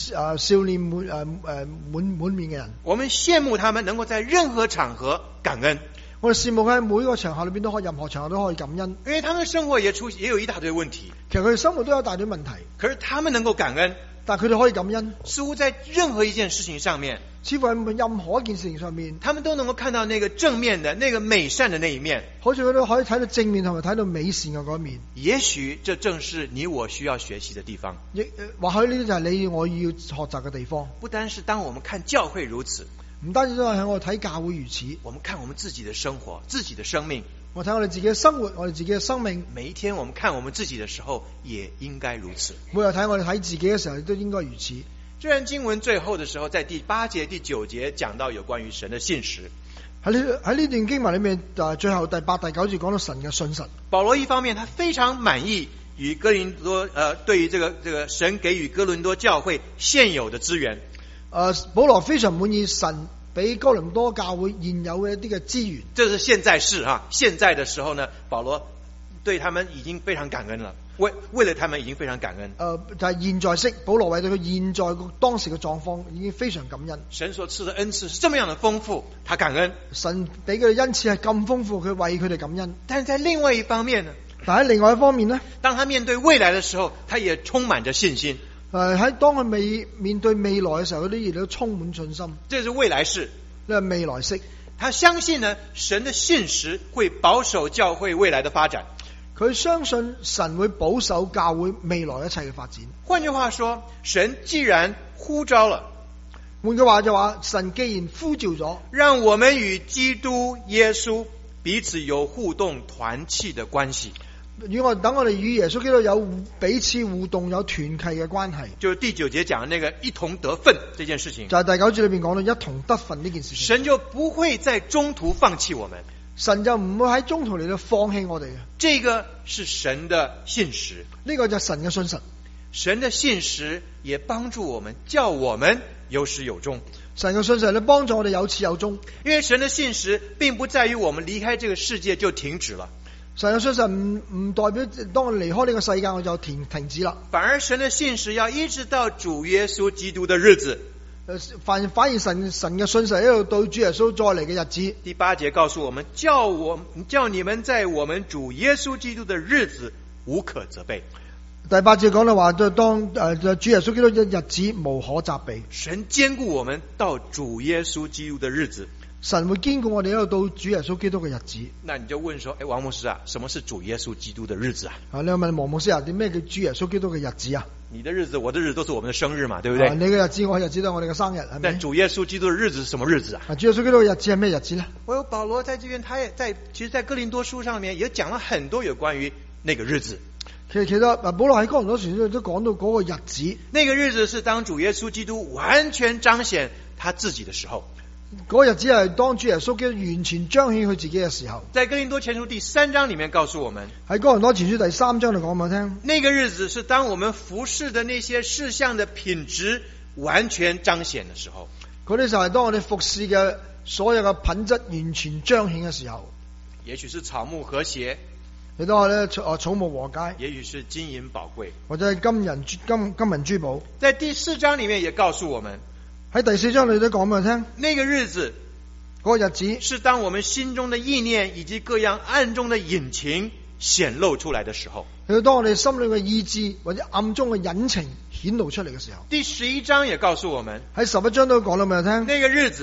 滿面嘅人。 我們羨慕他們能夠在任何場合感恩。 我哋羨慕佢喺每個場合裏邊都可以，任何場合都可以感恩。 因為他們的生活也有一大堆問題。 其實佢哋生活都有一大堆問題， 可是他們能夠感恩， 但係佢哋可以感恩。 似乎在任何一件事情上面， 似乎喺任何一件事情上面， 他們都能夠看到那個正面的、那個美善的那一面。 好似佢都可以睇到正面同埋睇到美善嘅嗰一面。 也許這正是你我需要學習的地方。 或許呢啲就係你我要學習嘅地方。 不單是當我們看教會如此， 唔單止都係喺我睇教會如此， 我們看我們自己的生活、自己的生命。 我睇我哋自己嘅生活，我哋自己嘅生命。 每一天我們看我們自己的時候，也應該如此。 每日睇我哋睇自己嘅時候，都應該如此。 這段經文最後的時候，在第8節、第9節講到有關於神的信實。 喺呢段經文裏面，最後第8、第9節講到神嘅信實。 保羅一方面他非常滿意與哥林多對於這個神給予哥林多教會現有的資源。 保羅非常滿意神俾哥林多教會現有嘅一啲嘅資源。 這是現在式哈，現在的時候呢，保羅對他們已經非常感恩了，為了他們已經非常感恩。 就係現在式，保羅為到佢現在當時嘅狀況已經非常感恩。 神所賜的恩賜是這麼樣的豐富，他感恩。 神俾佢嘅恩賜係咁豐富，佢為佢哋感恩。 但是在另外一方面呢？ 但喺另外一方面呢？ 當他面對未來的時候，他也充滿着信心。 喺當佢面對未來嘅時候，嗰啲嘢都充滿信心。 這是未來式， 呢係未來式。 他相信呢，神的信實會保守教會未來的發展。 佢相信神會保守教會未來一切嘅發展。 換句話說，神既然呼召了， 換句話就話，神既然呼召咗， 讓我們與基督耶穌彼此有互動團契的關係。 等我哋與耶穌基督有彼此互動、有團契嘅關係。 就是第9節講的那個一同得分這件事情。 就係第9節裏邊講到一同得分呢件事情。 神就不會在中途放棄我們。 神就唔會喺中途嚟到放棄我哋嘅。 這個是神的信實， 呢個就係神嘅信實。 神的信實也幫助我們，叫我們有始有終。 神嘅信實咧幫助我哋有始有終。 因為神的信實並不在於我們離開這個世界就停止了。 神嘅信實唔代表當我離開呢個世界我就停止啦。 反而神的信實要一直到主耶穌基督的日子。 反而神嘅信實一路到主耶穌再嚟嘅日子。 第8節告訴我們，叫你們在我們主耶穌基督的日子無可責備。 第8節講到話，當主耶穌基督嘅日子無可責備。 神堅固我們到主耶穌基督的日子。 神會堅固我哋一路到主耶穌基督嘅日子。 那你就問說，王牧師啊，什麼是主耶穌基督的日子啊？ 你問王牧師啊，點咩叫主耶穌基督嘅日子啊？ 你的日子我的日子都是我們的生日嘛，對不對？ 你嘅日子我嘅日子都係我哋嘅生日，係咪？ 但主耶穌基督的日子是什麼日子啊？ 主耶穌基督嘅日子係咩日子呢？ 保羅在這邊，他也其實在哥林多書上面也講了很多有關於那個日子。 其實保羅喺哥林多書都講到嗰個日子。 那個日子是當主耶穌基督完全彰顯他自己的時候。 嗰個日子係當主耶穌基督完全彰顯佢自己嘅時候。 在哥林多前書第3章裏面告訴我們， 喺哥林多前書第3章度講俾我聽， 那個日子是當我們服侍的那些事項的品質完全彰顯的時候。 嗰啲就係當我哋服侍嘅所有嘅品質完全彰顯嘅時候。 也許是草木和諧， 你當我咧草木和諧， 也許是金銀寶貴， 或者係金銀珠寶。 在第4章裏面也告訴我們， 喺第4章裏都講俾我聽， 那個日子， 嗰個日子是當我們心中的意念以及各樣暗中的隱情顯露出來的時候。 係當我哋心裏嘅意志或者暗中嘅隱情顯露出嚟嘅時候。 第11章也告訴我們， 喺11章都講到俾我聽， 那個日子，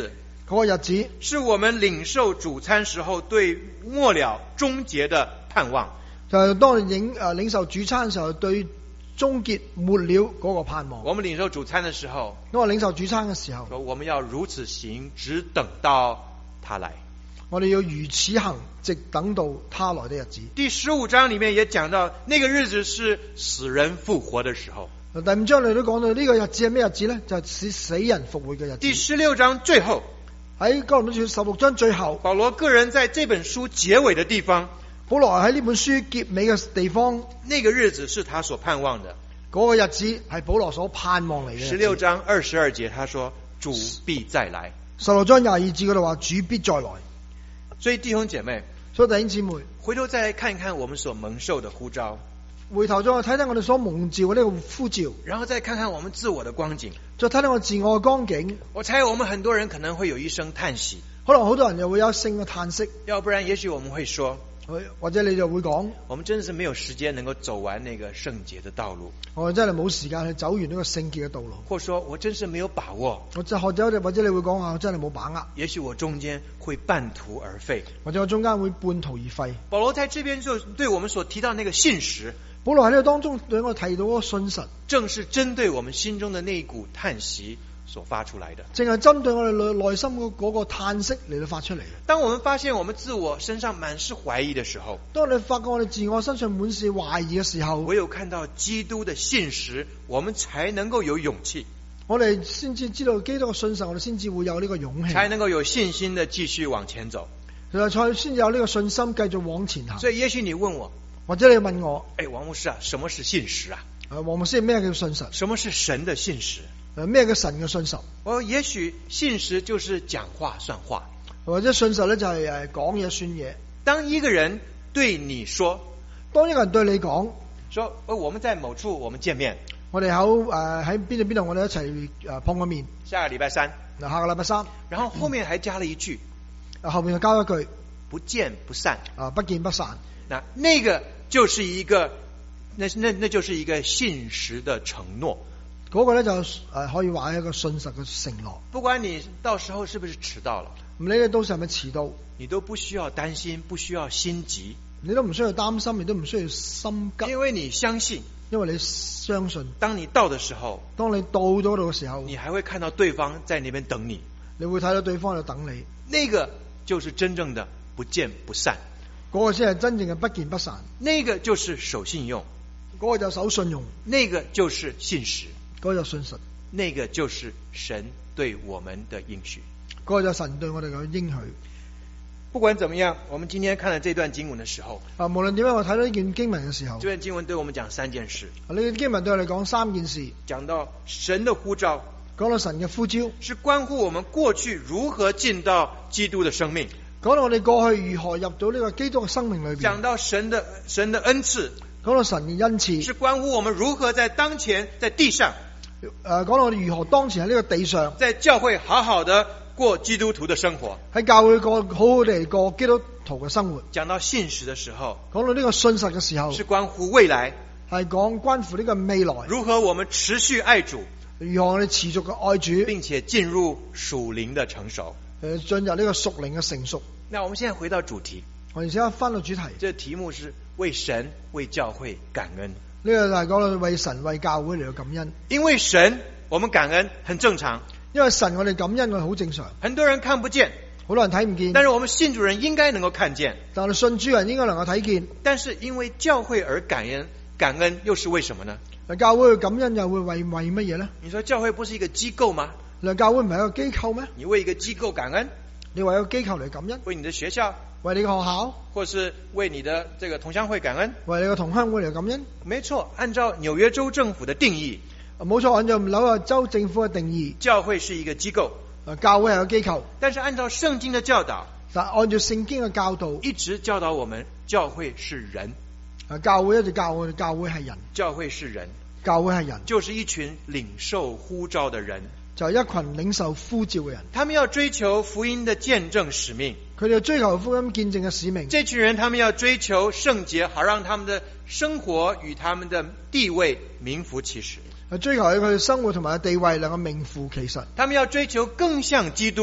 嗰個日子是我們領受主餐時候對末了終結的盼望。 就係當你領受主餐嘅時候，對終結末了嗰個盼望。 我們領受主餐的時候， 當我領受主餐嘅時候， 說我們要如此行，只等到他來。 我哋要如此行，直等到他來的日子。 第15章裏面也講到，那個日子是死人復活的時候。 第5章你都講到呢個日子係咩日子呢？就係死人復活嘅日子。 第16章最後， 喺哥林多前書16章最後， 保羅個人在這本書結尾的地方， 保羅喺呢本書結尾嘅地方， 那個日子是他所盼望的。 嗰個日子係保羅所盼望嚟嘅。 16章22節他說主必再來。 16章22節嗰度話主必再來。 所以弟兄姐妹， 所以弟兄姊妹， 回頭再來看一看我們所蒙受的呼召， 回頭再睇睇我哋所蒙召嘅呢個呼召， 然後再看看我們自我的光景， 再睇睇我自我嘅光景。 我猜我們很多人可能會有一聲嘆息， 可能好多人又會有一聲嘅嘆息， 要不然也許我們會說， 或者你就會講， 我們真的是沒有時間能夠走完那個聖潔的道路， 我真係冇時間去走完呢個聖潔嘅道路， 或者說我真是沒有把握， 或者你會講我真係冇把握， 也許我中間會半途而廢， 或者我中間會半途而廢。 保羅在這邊就對我們所提到那個信實， 保羅喺呢個當中對我提到嗰個信實， 正是針對我們心中的那一股嘆息所發出來的， 正係針對我哋內心嗰個嘆息嚟到發出嚟。 當我們發現我們自我身上滿是懷疑的時候， 當你發覺我哋自我身上滿是懷疑嘅時候， 唯有看到基督的信實，我們才能夠有勇氣， 我哋先至知道基督嘅信實，我哋先至會有呢個勇氣， 才能夠有信心的繼續往前走， 才先有呢個信心繼續往前行。 所以也許你問我， 或者你問我， 王牧師啊，什麼是信實啊？ 王牧師，咩叫信實？ 什麼是神的信實？ 咩叫神嘅信實？ 也許信實就是講話算話， 或者信實咧就係講嘢算嘢。 當一個人對你說， 當一個人對你講， 說我們在某處我們見面， 我哋喺邊度我哋一齊碰個面， 下個禮拜三， 下個禮拜三， 然後後面還加了一句， 後面就加一句不見不散， 不見不散。 那個就是一個那就是一個信實的承諾。 嗰個咧就可以話係一個信實嘅承諾。 不管你到時候是不是遲到了， 唔理你到時係咪遲到， 你都不需要擔心，不需要心急， 你都唔需要擔心，你都唔需要心急， 因為你相信， 因為你相信， 當你到的時候， 當你到咗度嘅時候， 你還會看到對方在那邊等你， 你會睇到對方喺度等你， 那個就是真正的不見不散， 嗰個先係真正嘅不見不散， 那個就是守信用， 嗰個就守信用， 那個就是信實， 嗰個就信實， 那個就是神對我們的應許， 嗰個就神對我哋嘅應許。 不管怎麼樣，我們今天看了這段經文的時候， 無論點樣，我睇到呢件經文嘅時候， 這段經文對我們講三件事。 呢件經文對我哋講三件事， 講到神的呼召， 講到神嘅呼召， 是關乎我們過去如何進到基督的生命， 講到我哋過去如何入到呢個基督嘅生命裏邊， 講到神的恩賜， 講到神嘅恩賜， 是關乎我們如何在當前在地上， 講到我哋如何當前喺呢個地上， 在教會好好的過基督徒的生活， 喺教會好好地過基督徒嘅生活。 講到信實的時候， 講到呢個信實嘅時候， 是關乎未來， 係關乎呢個未來， 如何我們持續愛主， 如何我哋持續嘅愛主， 並且進入屬靈的成熟。 進入呢個屬靈嘅成熟。 那我們現在回到主題， 我哋而家翻到主題， 這題目是為神為教會感恩。 呢個就係講到為神為教會嚟到感恩。 因為神我們感恩很正常， 因為神我哋感恩我哋好正常。 很多人看不見， 好多人睇唔見， 但是我們信主人應該能夠看見。 但係信主人應該能夠睇見。 但是因為教會而感恩又是為什麼呢？ 教會嘅感恩又會為乜嘢呢？ 你說教會不是一個機構嗎？ 教會唔係一個機構咩？ 你為一個機構感恩， 你為一個機構嚟感恩， 為你的學校， 為你嘅學校， 或是為你的這個同鄉會感恩， 為你嘅同鄉會嚟感恩。 沒錯，按照紐約州政府的定義， 冇錯，按照紐約州政府嘅定義， 教會是一個機構， 教會係個機構。 但是按照聖經的教導， 但按照聖經嘅教導， 一直教導我們，教會是人。 教會一直教我哋，教會係人， 教會是人， 教會係人， 就是一群領受呼召的人， 就係一群領受呼召嘅人。 他們要追求福音的見證使命， 佢哋追求福音見證嘅使命。 這群人他們要追求聖潔，好讓他們的生活與他們的地位名副其實。 追求佢哋生活同埋地位能夠名副其實。 他們要追求更像基督，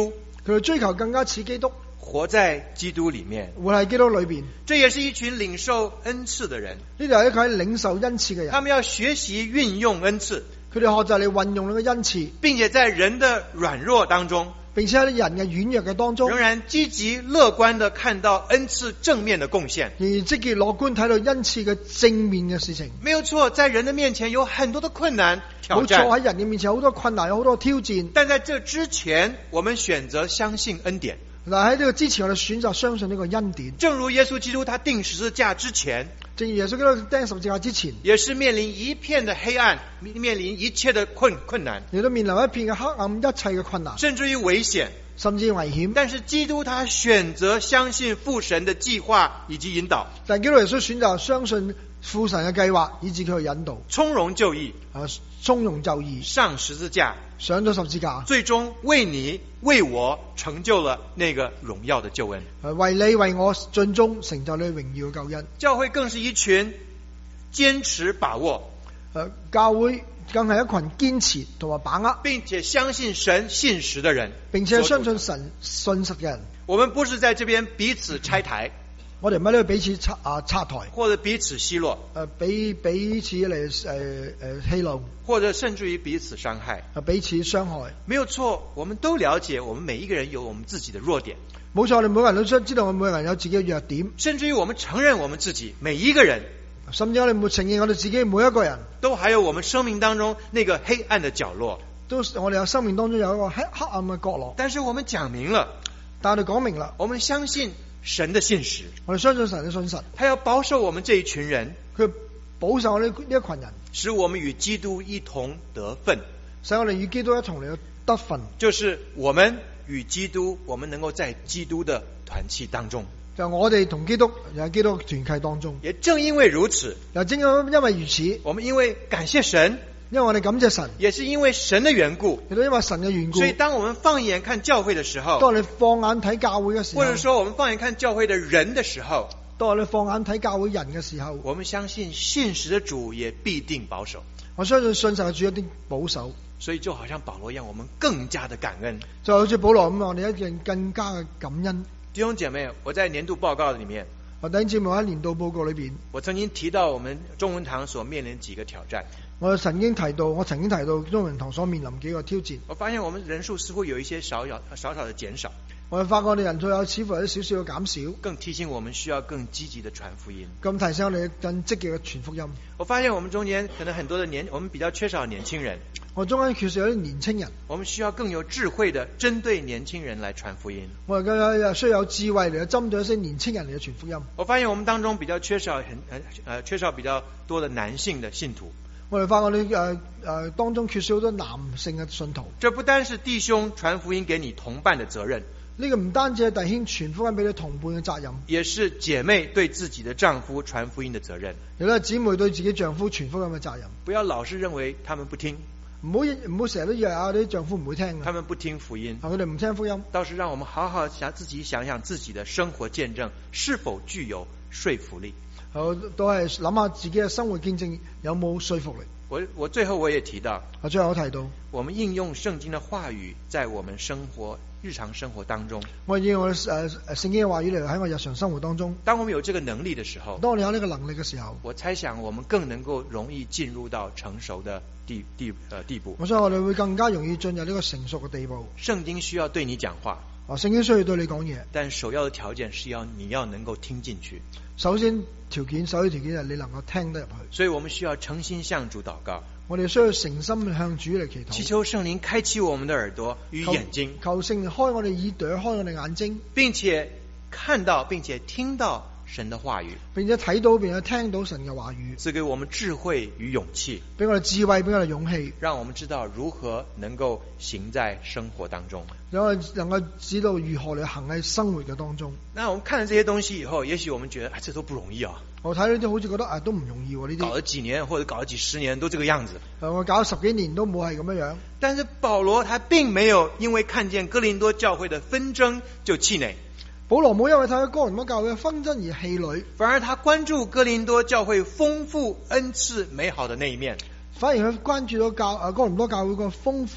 佢哋追求更加似基督， 活在基督里面。 活喺基督裏邊。 这也是一群領受恩賜的人， 呢度係一個喺領受恩賜嘅人， 他們要學習運用恩賜， 佢哋學習嚟運用呢個恩賜， 並且在人的軟弱當中， 並且喺人嘅軟弱嘅當中， 仍然積極樂觀地看到恩賜正面的貢獻。 仍然積極樂觀睇到恩賜嘅正面嘅事情。 沒有錯，在人的面前有很多的困難挑冇錯， 戰， 喺人嘅面前有好多困難，有好多挑戰。 但在這之前，我們選擇相信恩典。 嗱，喺呢個之前，我哋選擇相信呢個恩典。 正如耶穌基督他釘十字架之前， 正如耶穌基督釘十字架之前， 也是面臨一片的黑暗，面臨一切的困難， 亦都面臨一片嘅黑暗，一切嘅困難， 甚至於危險， 甚至危險。 但是基督他選擇相信父神的計劃以及引導， 但基督耶穌選擇相信父神嘅計劃，以致佢去引導， 從容就義， 從容就義， 上十字架， 上咗十字架， 最終為你為我成就了那個榮耀的救恩。 為你為我盡忠成就你榮耀嘅救恩。 教會更是一群堅持把握， 教會更係一群堅持同埋把握， 並且相信神信實的人， 並且相信神信實嘅人。 我們不是在這邊彼此拆台， 我哋唔喺呢度彼此拆台， 或者彼此奚落， 彼此嚟欺凌， 或者甚至於彼此傷害， 彼此傷害。 沒有錯，我們都了解，我們每一個人有我們自己的弱點。 冇錯，我哋每個人都知道，我哋每個人有自己嘅弱點， 甚至於我們承認我們自己每一個人， 甚至我哋冇承認我哋自己每一個人都還有我們生命當中那個黑暗的角落， 都我哋有生命當中有一個黑暗嘅角落。 但是我們講明了， 但係我哋講明啦， 我們相信神的信實， 我哋相信神嘅信實， 他要保守我們這一群人， 佢保守我哋呢一群人， 使我們與基督一同得分， 使我哋與基督一同嚟得分， 就是我們與基督，我們能夠在基督的團契當中， 就我哋同基督又喺基督團契當中。 也正因為如此， 又正因為如此， 我們因為感謝神， 因為我哋感謝神， 也是因為神的緣故， 亦都因為神嘅緣故。 所以當我們放眼看教會的時候， 當我哋放眼睇教會嘅時候， 或者說我們放眼看教會的人的時候， 當我哋放眼睇教會人嘅時候， 我們相信信實的主也必定保守。 我相信信實嘅主一定保守。 所以就好像保羅一樣，我們更加的感恩。 就好似保羅咁，我哋一樣更加嘅感恩。 弟兄姐妹，我在年度報告裏面， 弟兄姊妹喺年度報告裏邊， 我曾經提到我們中文堂所面臨幾個挑戰。 我曾經提到中文堂所面臨幾個挑戰。 我發現我們人數似乎有一些少少的減少。 我哋發覺我哋人數有似乎有少少嘅減少， 更提醒我們需要更積極的傳福音。 咁提醒我哋更積極嘅傳福音。 我發現我們中間可能很多的我們比較缺少年輕人。 我中間缺少有啲年輕人。 我們需要更有智慧的針對年輕人來傳福音。 我哋更加需要有智慧嚟針對一些年輕人嚟傳福音。 我發現我們當中比較缺少缺少比較多的男性的信徒。 我哋發覺你當中缺少好多男性嘅信徒。 這不單是弟兄傳福音給你同伴的責任， 呢個唔單止係弟兄傳福音俾你同伴嘅責任， 也是姐妹對自己的丈夫傳福音的責任。 亦都係姊妹對自己丈夫傳福音嘅責任。 不要老是認為他們不聽， 唔好成日都以為啲丈夫唔會聽， 他們不聽福音， 佢哋唔聽福音。 倒是讓我們好好自己想想自己的生活見證是否具有說服力。 都係諗下自己嘅生活見證有冇說服力。 我最後我也提到， 最後我提到， 我們應用聖經的話語在我們日常生活當中。 我應用我聖經嘅話語嚟喺我日常生活當中。 當我們有這個能力的時候， 當我哋有呢個能力嘅時候， 我猜想我們更能夠容易進入到成熟的地步。 我想我哋會更加容易進入呢個成熟嘅地步。 聖經需要對你講話， 聖經需要對你講嘢， 但首要的條件是你要能夠聽進去。 首要條件係你能夠聽得入去。 所以我們需要誠心向主禱告。 我哋需要誠心向主嚟祈禱， 祈求聖靈開啟我們的耳朵與眼睛， 求聖靈開我哋耳朵，開我哋眼睛， 並且看到並且聽到神的話語， 並且睇到並且聽到神嘅話語， 賜給我們智慧與勇氣， 俾我哋智慧，俾我哋勇氣，讓我們知道如何能夠行在生活當中， 讓我哋能夠知道如何嚟行喺生活嘅當中。 那我們看了這些東西以後，也許我們覺得這都不容易啊。 我睇呢啲好似覺得都唔容易喎，呢啲搞咗幾年或者搞咗幾十年都這個樣子。 我搞咗10幾年都冇係咁樣樣。 但是保羅他並沒有因為看見哥林多教會的紛爭就氣餒。 保羅冇因為睇到哥林多教會嘅紛爭而氣餒， 反而他關注哥林多教會豐富恩賜美好的那一面。 反而佢關注到哥林多教會個豐富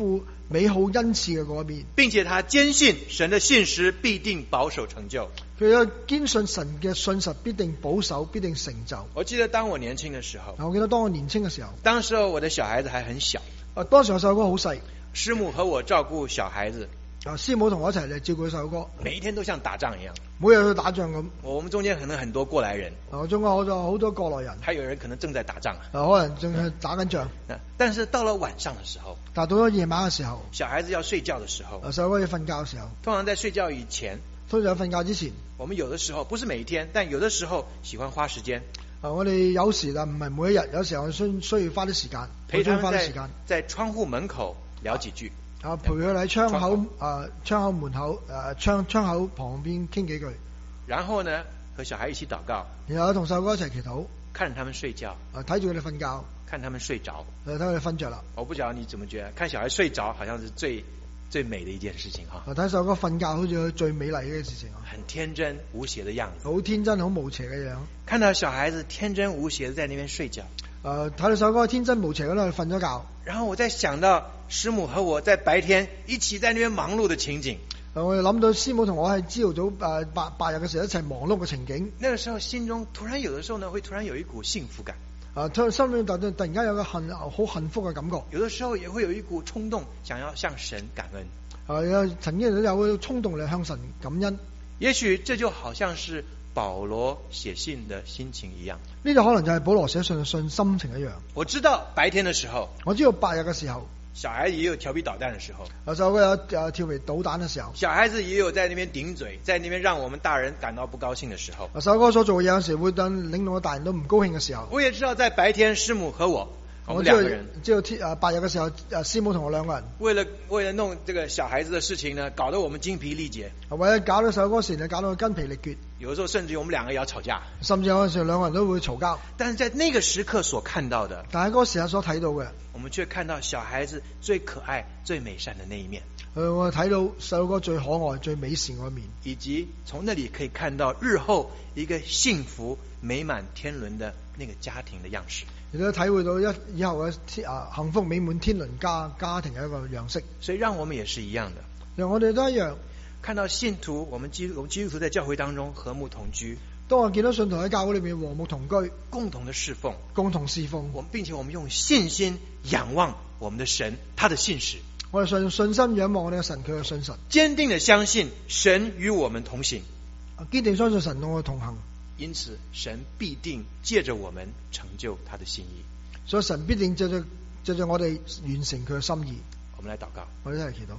美好恩賜嘅嗰一面， 並且他堅信神的信實必定保守成就。 佢有堅信神嘅信實必定保守，必定成就。 我記得當我年輕的時候， 我記得當我年輕嘅時候， 當時候我的小孩子還很小， 當時我細佬哥好細， 師母和我照顧小孩子， 師母同我一齊嚟照顧細佬哥， 每一天都像打仗一樣， 每日去打仗咁。 我們中間可能很多過來人， 中國好多過來人， 還有人可能正在打仗， 可能正係打緊仗。 但是到了晚上的時候， 但到咗夜晚嘅時候， 小孩子要睡覺的時候， 細佬哥要瞓覺嘅時候， 通常在睡覺以前， 通常瞓覺之前， 我們有的時候不是每一天，但有的時候喜歡花時間。 我哋有時但唔係每一日，有時候需要花啲時間， 陪他花啲時們在窗戶門口聊幾句。 陪佢喺窗口門口窗口旁邊傾幾句。 然後呢，和小孩一起禱告， 然後同細佬哥一齊祈禱， 看着他們睡覺， 睇住佢哋瞓覺， 看他們睡着， 睇佢哋瞓着啦。 我不曉得你怎麼覺得，看小孩睡着好像是最美的一件事情哈。 睇細佬哥瞓覺好似最美麗嘅事情， 很天真無邪的樣子， 好天真好無邪嘅樣。 看到小孩子天真無邪的在那邊睡覺， 睇到細佬哥天真無邪咁喺度瞓咗覺。 然後我再想到師母和我在白天一起在那邊忙碌的情景， 我哋諗到師母同我喺朝早白日嘅時候一齊忙碌嘅情景， 那個時候心中突然有的時候呢，會突然有一股幸福感， 心裏突然間有個好幸福嘅感覺， 有的時候也會有一股衝動想要向神感恩， 曾經有個衝動嚟向神感恩。 也許這就好像是保羅寫信的心情一樣， 呢個可能就係保羅寫信嘅心情一樣。 我知道白天的時候， 我知道白日嘅時候， 小孩也有調皮搗蛋的時候， 細佬哥有調皮搗蛋嘅時候， 小孩子也有在那邊頂嘴，在那邊讓我們大人感到不高興的時候。 細佬哥所做嘅嘢有時會令到我大人都唔高興嘅時候。 我也知道在白天師母和我們兩個人， 知道白日嘅時候，師母同我兩個人為了弄這個小孩子的事情呢，搞得我們精疲力竭。 為咗搞到細佬哥時，搞到筋疲力竭。 有的時候甚至我們兩個也要吵架， 甚至有陣時兩個人都會嘈交。 但是在那個時刻所看到的， 但係嗰個時刻所睇到嘅， 我們卻看到小孩子最可愛、最美善的那一面。 我睇到細佬哥最可愛、最美善嗰一面， 以及從那裡可以看到日後一個幸福美滿天倫的那個家庭的樣式。 亦都體會到以後嘅幸福美滿天倫家庭嘅一個樣式。 所以讓我們也是一樣的， 讓我哋都一樣看到信徒，我們基督徒在教會當中和睦同居。 當我見到信徒喺教會裏面和睦同居， 共同的侍奉，並且我們用信心仰望我們的神，他的信實。 我哋信心仰望我哋嘅神，佢嘅信實， 堅定地相信神與我們同行， 堅定相信神同我哋同行。 因此神必定借着我們成就他的心意， 所以神必定借着我哋完成佢嘅心意。 我們來禱告， 我哋一齊祈禱。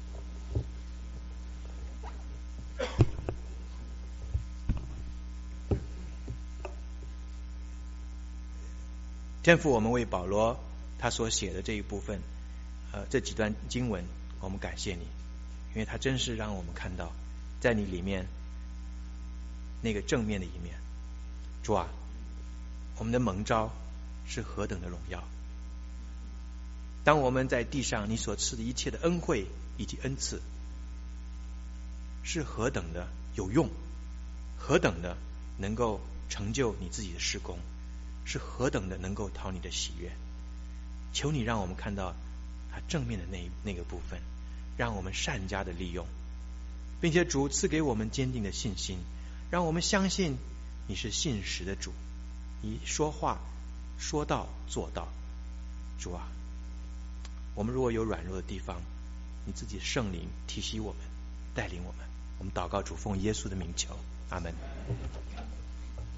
天父，我們為保羅他所寫的這一部分這幾段經文，我們感謝你，因為他真是讓我們看到在你裏面那個正面的一面。主啊，我們的蒙召是何等的榮耀，當我們在地上你所賜的一切的恩惠以及恩賜是何等的有用，何等的能夠成就你自己的事工，是何等的能夠討你的喜悅。求你讓我們看到它正面的那個部分，讓我們善加的利用，並且主賜給我們堅定的信心，讓我們相信你是信實的主，你說話說到做到。主啊，我們如果有軟弱的地方，你自己聖靈提醒我們，帶領我們。我們禱告主奉耶穌的名求，阿門。